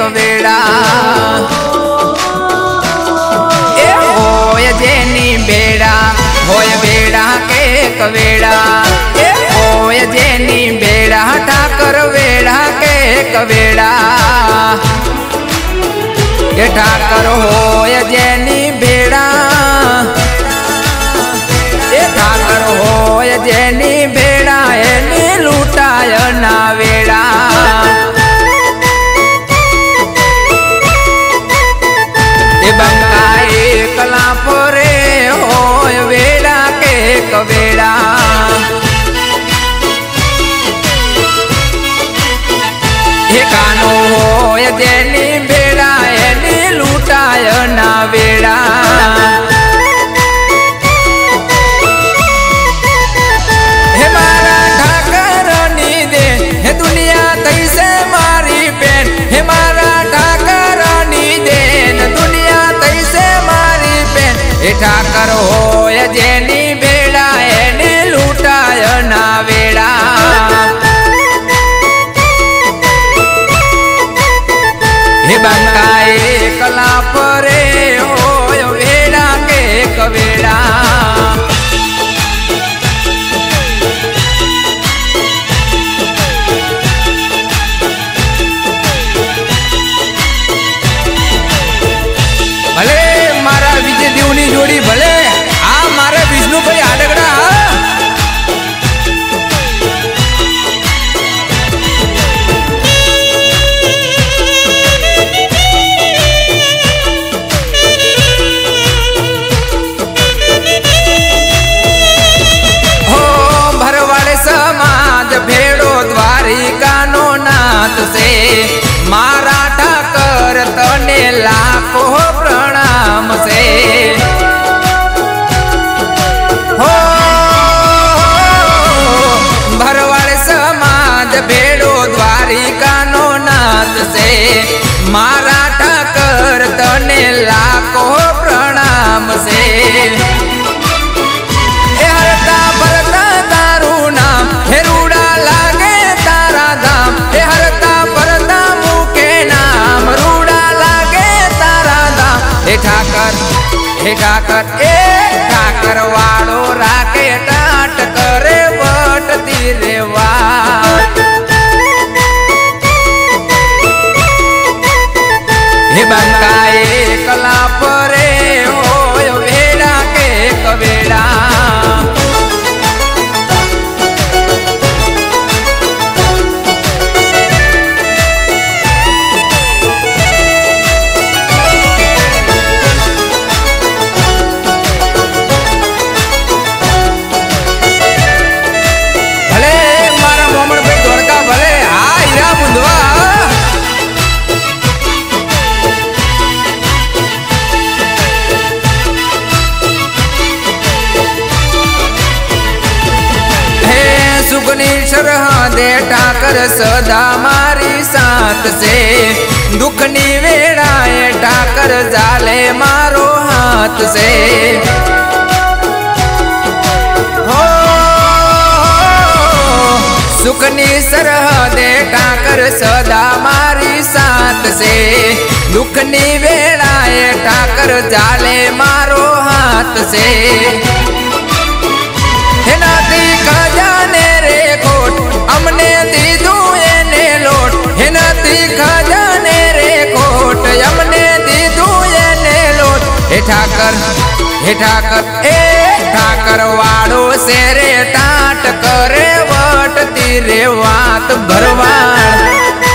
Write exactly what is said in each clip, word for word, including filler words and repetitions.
વેડા એ હોય જેની બેડા હોય બેડા કેક વેડા એ હોય જેની બેડા ઠાકર વેડા કેક વેડા એ ઠાકર હોય જેની બેડા એ ઠાકર હોય જેની બેડા એની લૂંટાય ના વેડા એ બંકા એકલા પરે હોય વેડા કેક વેડા એ કાનો હોય જેની બેડા એની લૂંટાય ના વેડા ઠાકર હોય જેની બેડા એને લૂંટાય ના વેડા હે બંકા એકલા પરે હોય વેડા કેક વેડા ભલે મારા વિજય દેવની જોડી ભલે આ મારા વિષ્ણુભાઈ આડગડા હો ભરવાડ સમાજ ભેડો દ્વારિકાનો નાથ છે મારા ઠાકર તને લાખો પ્રણામ છે હો ભરવાડ સમાજ ભેડો દ્વારિકાનો નાથ છે મારા ઠાકર તને લાખો પ્રણામ છે એ હરતા ભરતા તારું નામ હે રૂડા લાગે તારા ધામ એ હરતા ભરતા મુકે નામ રૂડા લાગે તારા ધામ હે ઠાકર હે ઠાકર એ ઠાકર વાળો રાખે ટાટ કરે વટતી રે વાત હે બંકા એકલા પરે હોય વેડા કેક વેડા સરહદે ઠાકર સદા મારી સાથ છે દુઃખની વેળાએ ઠાકર ચાલે મારો હાથ છે હો સુખની સરહદે ઠાકર સદા મારી સાથ છે દુઃખની વેળાએ ઠાકર ચાલે મારો હાથ છે એનાથી ખજાને રે ખોટ અમને દીધું એને લોટ એનાથી ખજાને રે ખોટ અમને દીધું એને લોટ હે ઠાકર હે ઠાકર એ ઠાકર વાળો શેરે ટાટ કરે વટતી રે વાત ભરવાડ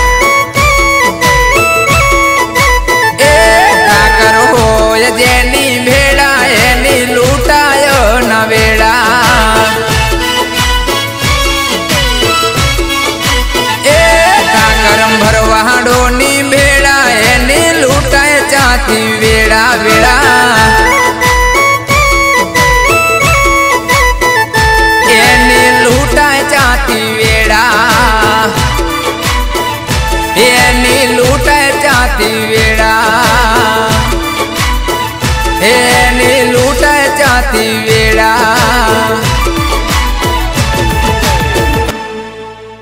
એ ઠાકર હોય જેની ભેડા એની લૂંટાય ના વેડા ભરવાડો ની ભેડા એની લૂંટાય ચાથી વેડા વેડા એની લૂંટાય ચાથી વેડા એની લૂંટાય ચાથી વેડા એની લૂંટાય ચાથી વેડા